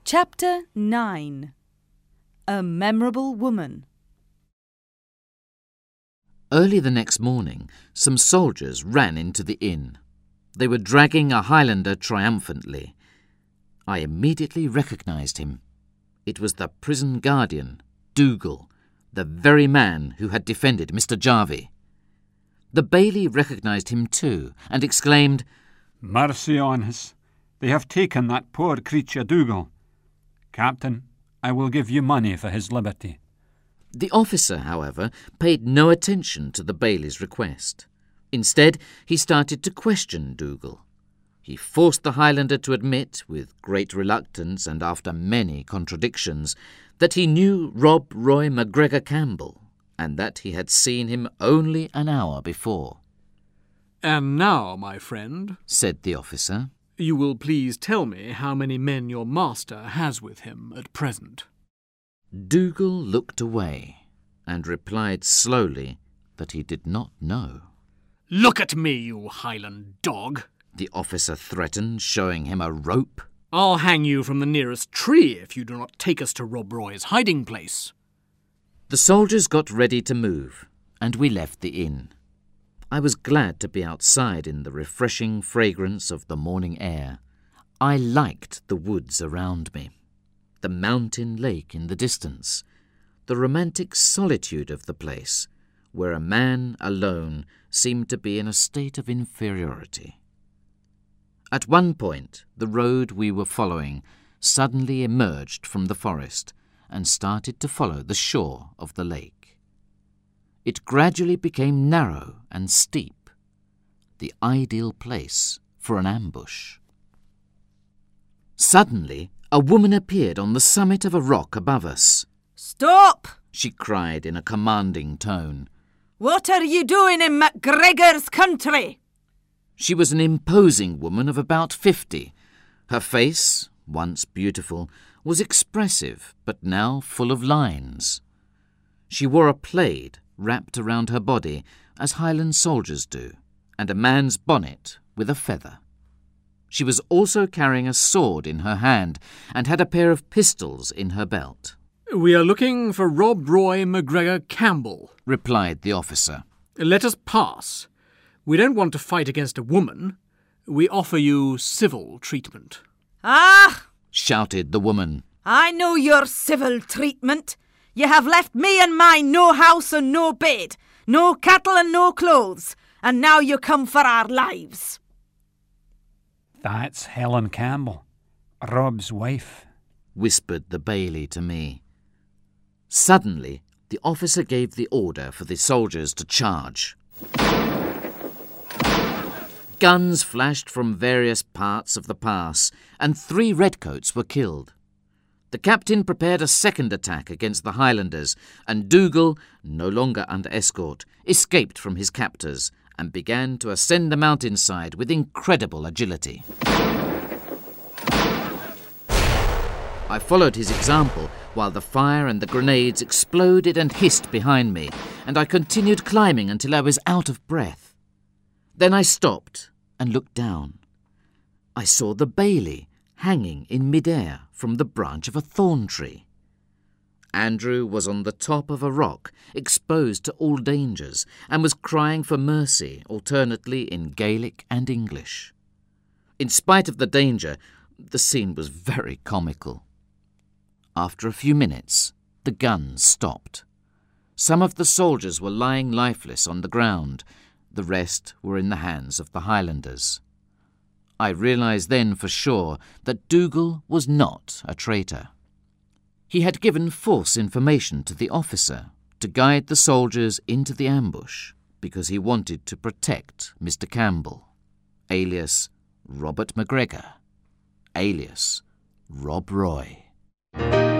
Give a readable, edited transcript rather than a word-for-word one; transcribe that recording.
Chapter 9. A Memorable Woman. Early the next morning, some soldiers ran into the inn. They were dragging a Highlander triumphantly. I immediately recognised him. It was the prison guardian, Dougal, the very man who had defended Mr. Jarvie. The baillie recognised him too, and exclaimed, "Mercy on us! They have taken that poor creature Dougal. Captain, I will give you money for his liberty." The officer, however, paid no attention to the bailie's request. Instead, he started to question Dougal. He forced the Highlander to admit, with great reluctance and after many contradictions, that he knew Rob Roy MacGregor Campbell, and that he had seen him only an hour before. "And now, my friend," said the officer, "you will please tell me how many men your master has with him at present." Dougal looked away and replied slowly that he did not know. "Look at me, you Highland dog," the officer threatened, showing him a rope. "I'll hang you from the nearest tree if you do not take us to Rob Roy's hiding place." The soldiers got ready to move, and we left the inn. I was glad to be outside in the refreshing fragrance of the morning air. I liked the woods around me, the mountain lake in the distance, the romantic solitude of the place, where a man alone seemed to be in a state of inferiority. At one point, the road we were following suddenly emerged from the forest and started to follow the shore of the lake. It gradually became narrow and steep, the ideal place for an ambush. Suddenly, a woman appeared on the summit of a rock above us. "Stop!" she cried in a commanding tone. "What are you doing in MacGregor's country?" She was an imposing woman of about 50. Her face, once beautiful, was expressive, but now full of lines. She wore a plaid wrapped around her body, as Highland soldiers do, and a man's bonnet with a feather. She was also carrying a sword in her hand and had a pair of pistols in her belt. "We are looking for Rob Roy MacGregor Campbell," replied the officer. "Let us pass. We don't want to fight against a woman. We offer you civil treatment." "Ah!" shouted the woman. "I know your civil treatment. You have left me and mine no house and no bed, no cattle and no clothes, and now you come for our lives." "That's Helen Campbell, Rob's wife," whispered the baillie to me. Suddenly, the officer gave the order for the soldiers to charge. Guns flashed from various parts of the pass, and 3 redcoats were killed. The captain prepared a second attack against the Highlanders, and Dougal, no longer under escort, escaped from his captors and began to ascend the mountainside with incredible agility. I followed his example while the fire and the grenades exploded and hissed behind me, and I continued climbing until I was out of breath. Then I stopped and looked down. I saw the baillie hanging in midair from the branch of a thorn tree. Andrew was on the top of a rock, exposed to all dangers, and was crying for mercy alternately in Gaelic and English. In spite of the danger, the scene was very comical. After a few minutes, the guns stopped. Some of the soldiers were lying lifeless on the ground. The rest were in the hands of the Highlanders. I realised then for sure that Dougal was not a traitor. He had given false information to the officer to guide the soldiers into the ambush because he wanted to protect Mr. Campbell, alias Robert MacGregor, alias Rob Roy.